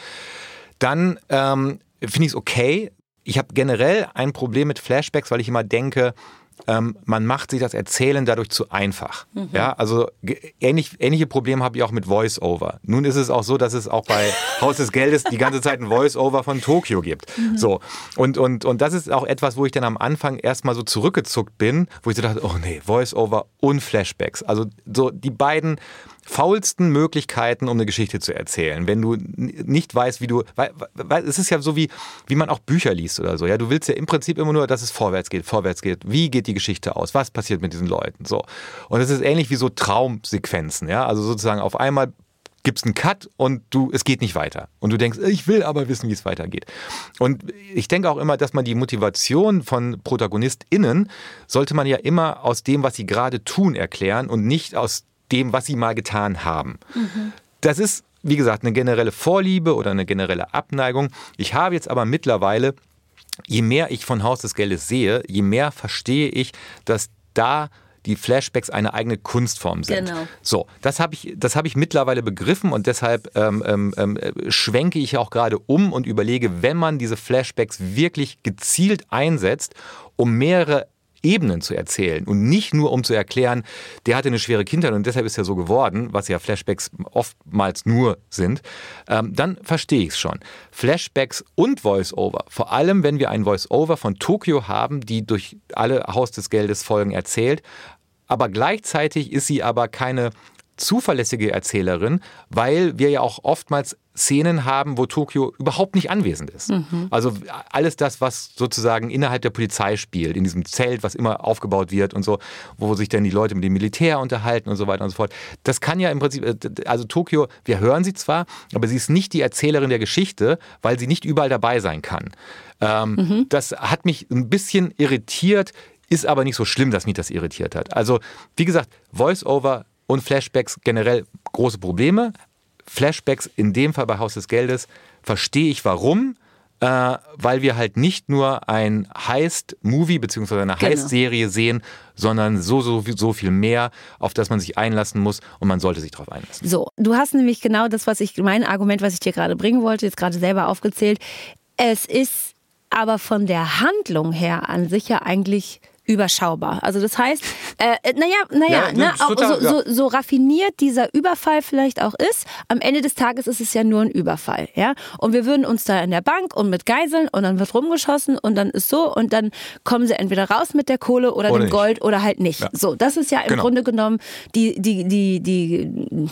Dann ähm, finde ich es okay. Ich habe generell ein Problem mit Flashbacks, weil ich immer denke, ähm, man macht sich das Erzählen dadurch zu einfach. Mhm. Ja, also ähnlich, ähnliche Probleme habe ich auch mit Voice-Over. Nun ist es auch so, dass es auch bei Haus des Geldes die ganze Zeit ein Voice-Over von Tokio gibt. Mhm. So. Und, und, und das ist auch etwas, wo ich dann am Anfang erstmal so zurückgezuckt bin, wo ich so dachte, oh nee, Voice-Over und Flashbacks. Also so die beiden faulsten Möglichkeiten, um eine Geschichte zu erzählen. Wenn du nicht weißt, wie du, weil, weil es ist ja so wie, wie man auch Bücher liest oder so. Ja, du willst ja im Prinzip immer nur, dass es vorwärts geht, vorwärts geht. Wie geht die Geschichte aus? Was passiert mit diesen Leuten? So. Und es ist ähnlich wie so Traumsequenzen. Ja, also sozusagen auf einmal gibt es einen Cut und du, es geht nicht weiter. Und du denkst, ich will aber wissen, wie es weitergeht. Und ich denke auch immer, dass man die Motivation von ProtagonistInnen sollte man ja immer aus dem, was sie gerade tun, erklären und nicht aus dem, was sie mal getan haben. Mhm. Das ist, wie gesagt, eine generelle Vorliebe oder eine generelle Abneigung. Ich habe jetzt aber mittlerweile, je mehr ich von Haus des Geldes sehe, je mehr verstehe ich, dass da die Flashbacks eine eigene Kunstform sind. Genau. So, das habe ich, das habe ich mittlerweile begriffen und deshalb ähm, ähm, schwenke ich auch gerade um und überlege, wenn man diese Flashbacks wirklich gezielt einsetzt, um mehrere Ebenen zu erzählen und nicht nur um zu erklären, der hatte eine schwere Kindheit und deshalb ist er so geworden, was ja Flashbacks oftmals nur sind, ähm, dann verstehe ich es schon. Flashbacks und Voice-Over, vor allem wenn wir ein Voice-Over von Tokio haben, die durch alle Haus des Geldes Folgen erzählt, aber gleichzeitig ist sie aber keine zuverlässige Erzählerin, weil wir ja auch oftmals Szenen haben, wo Tokio überhaupt nicht anwesend ist. Mhm. Also alles das, was sozusagen innerhalb der Polizei spielt, in diesem Zelt, was immer aufgebaut wird und so, wo sich dann die Leute mit dem Militär unterhalten und so weiter und so fort. Das kann ja im Prinzip, also Tokio, wir hören sie zwar, aber sie ist nicht die Erzählerin der Geschichte, weil sie nicht überall dabei sein kann. Ähm, mhm. Das hat mich ein bisschen irritiert, ist aber nicht so schlimm, dass mich das irritiert hat. Also wie gesagt, Voice-Over und Flashbacks generell große Probleme. Flashbacks in dem Fall bei Haus des Geldes verstehe ich warum, äh, weil wir halt nicht nur ein Heist-Movie bzw. eine genau. Heist-Serie sehen, sondern so, so, so viel mehr, auf das man sich einlassen muss und man sollte sich darauf einlassen. So, du hast nämlich genau das, was ich, mein Argument, was ich dir gerade bringen wollte, jetzt gerade selber aufgezählt. Es ist aber von der Handlung her an sich ja eigentlich überschaubar. Also das heißt, äh, naja, naja, ja, ne, auch total, so, ja. so, so raffiniert dieser Überfall vielleicht auch ist, am Ende des Tages ist es ja nur ein Überfall. Ja? Und wir würden uns da in der Bank und mit Geiseln und dann wird rumgeschossen und dann ist so und dann kommen sie entweder raus mit der Kohle oder, oder dem nicht. Gold oder halt nicht. Ja. So, das ist ja im genau. Grunde genommen die, die, die, die,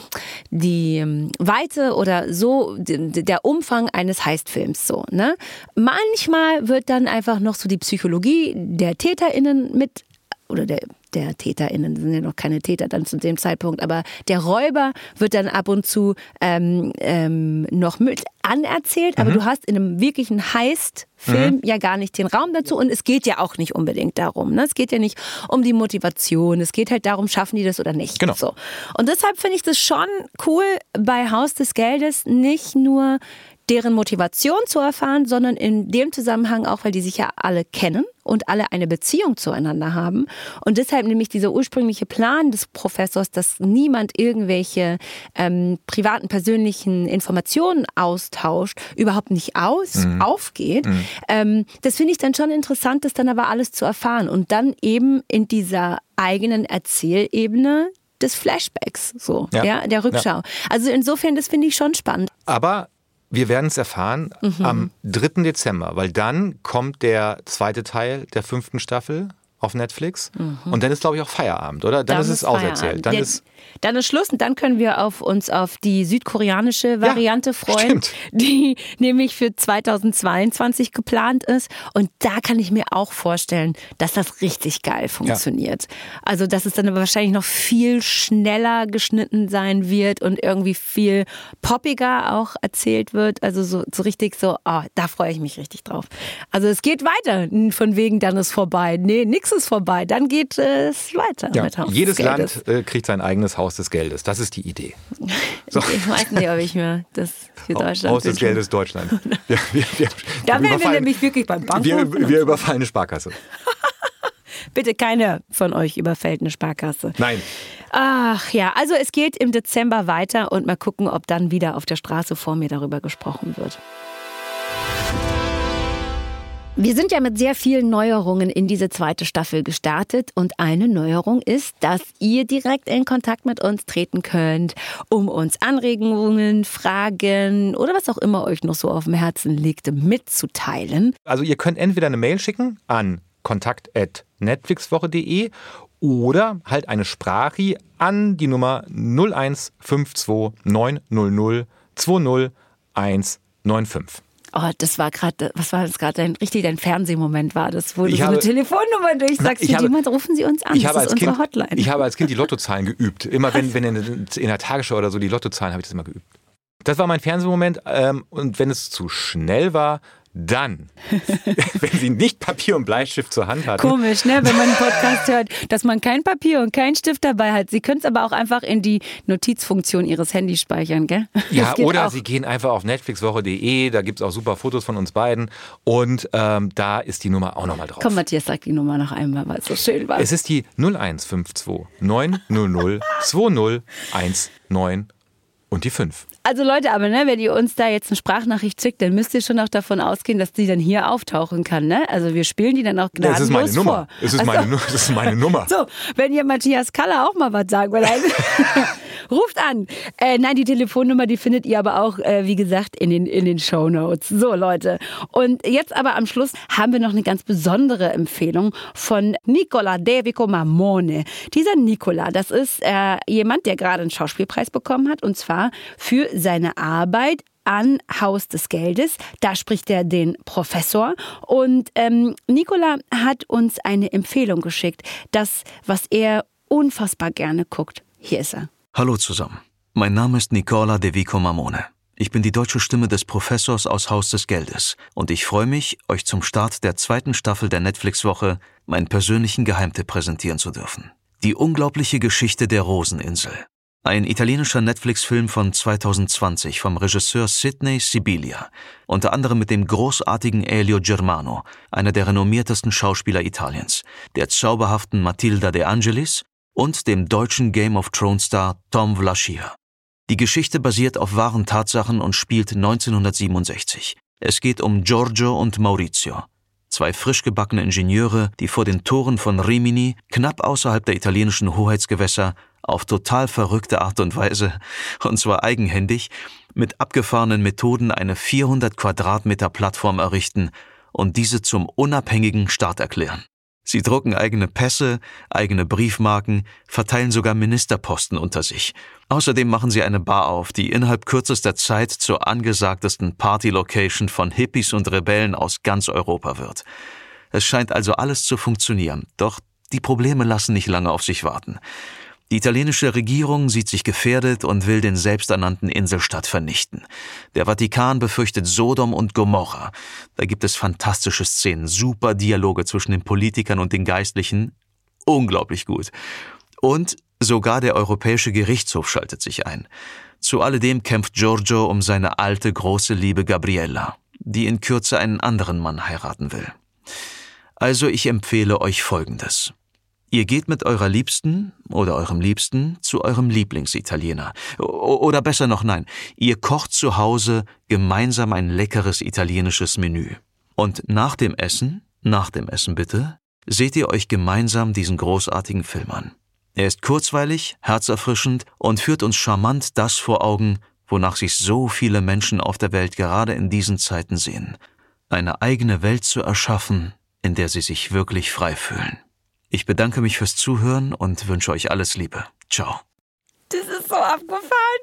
die Weite oder so die, der Umfang eines Heistfilms. So, ne? Manchmal wird dann einfach noch so die Psychologie der TäterInnen mit, oder der, der TäterInnen sind ja noch keine Täter dann zu dem Zeitpunkt, aber der Räuber wird dann ab und zu ähm, ähm, noch mit anerzählt, mhm. aber du hast in einem wirklichen Heist-Film mhm. ja gar nicht den Raum dazu und es geht ja auch nicht unbedingt darum. Ne? Es geht ja nicht um die Motivation, es geht halt darum, schaffen die das oder nicht. Genau. So. Und deshalb finde ich das schon cool, bei Haus des Geldes nicht nur deren Motivation zu erfahren, sondern in dem Zusammenhang auch, weil die sich ja alle kennen und alle eine Beziehung zueinander haben. Und deshalb nämlich dieser ursprüngliche Plan des Professors, dass niemand irgendwelche ähm, privaten, persönlichen Informationen austauscht, überhaupt nicht aus, mhm. aufgeht. Mhm. Ähm, das finde ich dann schon interessant, das dann aber alles zu erfahren. Und dann eben in dieser eigenen Erzählebene des Flashbacks, so, ja, ja der Rückschau. Ja. Also insofern, das finde ich schon spannend. Aber wir werden es erfahren mhm. am dritten Dezember, weil dann kommt der zweite Teil der fünften Staffel auf Netflix. Mhm. Und dann ist, glaube ich, auch Feierabend, oder? Dann, dann ist es auserzählt. Dann, ja, ist dann ist Schluss und dann können wir auf uns auf die südkoreanische Variante ja, freuen, stimmt. die nämlich für zweitausendzweiundzwanzig geplant ist. Und da kann ich mir auch vorstellen, dass das richtig geil funktioniert. Ja. Also, dass es dann aber wahrscheinlich noch viel schneller geschnitten sein wird und irgendwie viel poppiger auch erzählt wird. Also so, so richtig so, oh, da freue ich mich richtig drauf. Also es geht weiter, von wegen dann ist vorbei. Nee, nix ist vorbei, dann geht es weiter. Ja, mit Haus jedes des Geldes. Land äh, kriegt sein eigenes Haus des Geldes. Das ist die Idee. So. Ich weiß nicht, ob ich mir das für Deutschland... Haus des Geldes Deutschland. Wir, wir, wir, da wären wir nämlich wirklich beim Bankrott. Wir, wir überfallen eine Sparkasse. Bitte keine von euch überfällt eine Sparkasse. Nein. Ach ja, also es geht im Dezember weiter und mal gucken, ob dann wieder auf der Straße vor mir darüber gesprochen wird. Wir sind ja mit sehr vielen Neuerungen in diese zweite Staffel gestartet und eine Neuerung ist, dass ihr direkt in Kontakt mit uns treten könnt, um uns Anregungen, Fragen oder was auch immer euch noch so auf dem Herzen liegt, mitzuteilen. Also ihr könnt entweder eine Mail schicken an kontakt at netflixwoche punkt de oder halt eine Sprache an die Nummer null eins fünf zwei neun null null zwei null eins neun fünf. Oh, das war gerade, was war das gerade, dein, richtig dein Fernsehmoment war das, wo du ich so habe, eine Telefonnummer durchsagst, für jemand rufen Sie uns an, ich das habe ist als unsere kind, Hotline. Ich habe als Kind die Lottozahlen geübt. Immer wenn, wenn in, in der Tagesschau oder so die Lottozahlen, habe ich das immer geübt. Das war mein Fernsehmoment ähm, und wenn es zu schnell war, dann, wenn Sie nicht Papier und Bleistift zur Hand hatten. Komisch, ne, wenn man einen Podcast hört, dass man kein Papier und keinen Stift dabei hat. Sie können es aber auch einfach in die Notizfunktion Ihres Handys speichern, gell? Ja, oder auch. Sie gehen einfach auf netflixwoche punkt de, da gibt es auch super Fotos von uns beiden und ähm, da ist die Nummer auch nochmal drauf. Komm, Matthias, sag die Nummer noch einmal, weil es so schön war. Es ist die null eins fünf zwei neun null null zwei null eins neun und die fünf. Also Leute, aber ne, wenn ihr uns da jetzt eine Sprachnachricht schickt, dann müsst ihr schon auch davon ausgehen, dass die dann hier auftauchen kann. Ne? Also wir spielen die dann auch gnadenlos das ist meine Nummer. vor. Es ist, also, meine, das ist meine Nummer. So, wenn ihr Matthias Kaller auch mal was sagen wollt, ruft an. Äh, nein, die Telefonnummer, die findet ihr aber auch, äh, wie gesagt, in den, in den Shownotes. So, Leute. Und jetzt aber am Schluss haben wir noch eine ganz besondere Empfehlung von Nicola De Vico Mamone. Dieser Nicola, das ist äh, jemand, der gerade einen Schauspielpreis bekommen hat, und zwar für seine Arbeit an Haus des Geldes. Da spricht er den Professor. Und ähm, Nicola hat uns eine Empfehlung geschickt, das, was er unfassbar gerne guckt. Hier ist er. Hallo zusammen. Mein Name ist Nicola De Vico Mamone. Ich bin die deutsche Stimme des Professors aus Haus des Geldes. Und ich freue mich, euch zum Start der zweiten Staffel der Netflix-Woche meinen persönlichen Geheimtipp präsentieren zu dürfen. Die unglaubliche Geschichte der Roseninsel. Ein italienischer Netflix-Film von zwanzig zwanzig vom Regisseur Sidney Sibilia, unter anderem mit dem großartigen Elio Germano, einer der renommiertesten Schauspieler Italiens, der zauberhaften Matilda De Angelis und dem deutschen Game of Thrones-Star Tom Vlaschia. Die Geschichte basiert auf wahren Tatsachen und spielt neunzehnhundertsiebenundsechzig. Es geht um Giorgio und Maurizio, zwei frisch gebackene Ingenieure, die vor den Toren von Rimini, knapp außerhalb der italienischen Hoheitsgewässer, auf total verrückte Art und Weise, und zwar eigenhändig, mit abgefahrenen Methoden eine vierhundert Quadratmeter Plattform errichten und diese zum unabhängigen Staat erklären. Sie drucken eigene Pässe, eigene Briefmarken, verteilen sogar Ministerposten unter sich. Außerdem machen sie eine Bar auf, die innerhalb kürzester Zeit zur angesagtesten Party-Location von Hippies und Rebellen aus ganz Europa wird. Es scheint also alles zu funktionieren, doch die Probleme lassen nicht lange auf sich warten. Die italienische Regierung sieht sich gefährdet und will den selbsternannten Inselstaat vernichten. Der Vatikan befürchtet Sodom und Gomorra. Da gibt es fantastische Szenen, super Dialoge zwischen den Politikern und den Geistlichen. Unglaublich gut. Und sogar der Europäische Gerichtshof schaltet sich ein. Zu alledem kämpft Giorgio um seine alte, große Liebe Gabriella, die in Kürze einen anderen Mann heiraten will. Also ich empfehle euch Folgendes. Ihr geht mit eurer Liebsten oder eurem Liebsten zu eurem Lieblingsitaliener. Oder besser noch nein, ihr kocht zu Hause gemeinsam ein leckeres italienisches Menü. Und nach dem Essen, nach dem Essen bitte, seht ihr euch gemeinsam diesen großartigen Film an. Er ist kurzweilig, herzerfrischend und führt uns charmant das vor Augen, wonach sich so viele Menschen auf der Welt gerade in diesen Zeiten sehen. Eine eigene Welt zu erschaffen, in der sie sich wirklich frei fühlen. Ich bedanke mich fürs Zuhören und wünsche euch alles Liebe. Ciao. Das ist so abgefahren.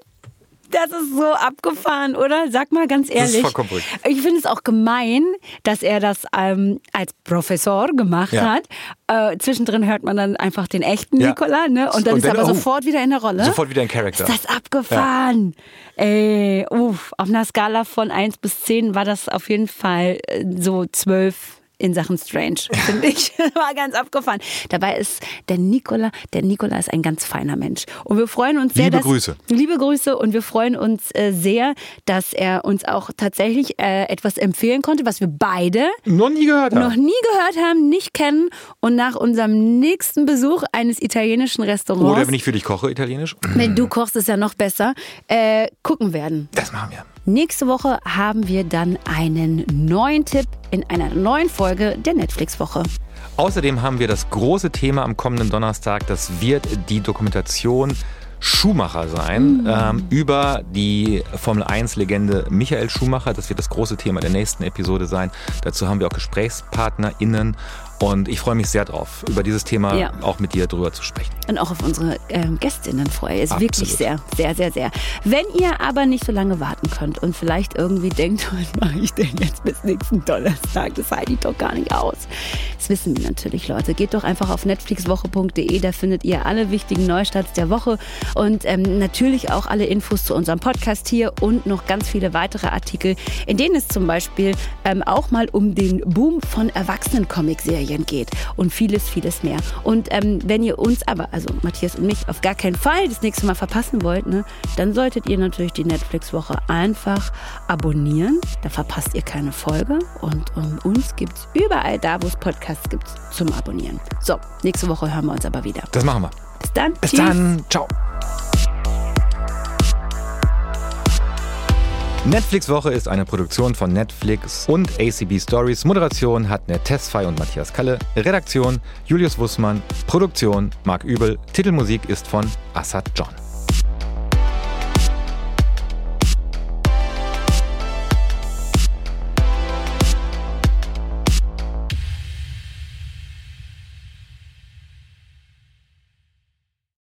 Das ist so abgefahren, oder? Sag mal ganz ehrlich. Das ist vollkommen richtig. Ich finde es auch gemein, dass er das ähm, als Professor gemacht ja. hat. Äh, zwischendrin hört man dann einfach den echten ja. Nicola, ne? Und dann und ist er aber oh, sofort wieder in der Rolle. Sofort wieder in Charakter. Ist das abgefahren? Ja. Ey, uff, auf einer Skala von eins bis zehn war das auf jeden Fall so zwölf. in Sachen Strange, finde ich. War ganz abgefahren. Dabei ist der Nicola, der Nicola ist ein ganz feiner Mensch. Und wir freuen uns sehr, liebe dass, Grüße. Liebe Grüße und wir freuen uns äh, sehr, dass er uns auch tatsächlich äh, etwas empfehlen konnte, was wir beide noch nie gehört haben. noch nie gehört haben, nicht kennen und nach unserem nächsten Besuch eines italienischen Restaurants, oder wenn ich für dich koche, italienisch. wenn du kochst, ist ja noch besser, äh, gucken werden. Das machen wir. Nächste Woche haben wir dann einen neuen Tipp in einer neuen Folge der Netflix-Woche. Außerdem haben wir das große Thema am kommenden Donnerstag. Das wird die Dokumentation Schumacher sein, mhm. ähm, über die Formel eins Legende Michael Schumacher. Das wird das große Thema der nächsten Episode sein. Dazu haben wir auch GesprächspartnerInnen. Und ich freue mich sehr drauf, über dieses Thema ja. auch mit dir drüber zu sprechen. Und auch auf unsere ähm, Gästinnen freue ich. Ist Absolut. Wirklich sehr, sehr, sehr, sehr. Wenn ihr aber nicht so lange warten könnt und vielleicht irgendwie denkt, was mache ich denn jetzt bis nächsten Donnerstag? Das halte ich doch gar nicht aus. Das wissen wir natürlich, Leute. Geht doch einfach auf netflixwoche punkt de. Da findet ihr alle wichtigen Neustarts der Woche und ähm, natürlich auch alle Infos zu unserem Podcast hier und noch ganz viele weitere Artikel, in denen es zum Beispiel ähm, auch mal um den Boom von Erwachsenen-Comic-Serien geht und vieles, vieles mehr. Und ähm, wenn ihr uns aber, also Matthias und mich, auf gar keinen Fall das nächste Mal verpassen wollt, ne, dann solltet ihr natürlich die Netflix-Woche einfach abonnieren. Da verpasst ihr keine Folge. Und um, uns gibt es überall da, wo es Podcasts gibt, zum Abonnieren. So, nächste Woche hören wir uns aber wieder. Das machen wir. Bis dann. Bis Tschüss. dann. Ciao. Netflix-Woche ist eine Produktion von Netflix und A C B Stories. Moderation hat Tesfay und Matthias Kalle. Redaktion Julius Wussmann. Produktion Marc Übel. Titelmusik ist von Assad John.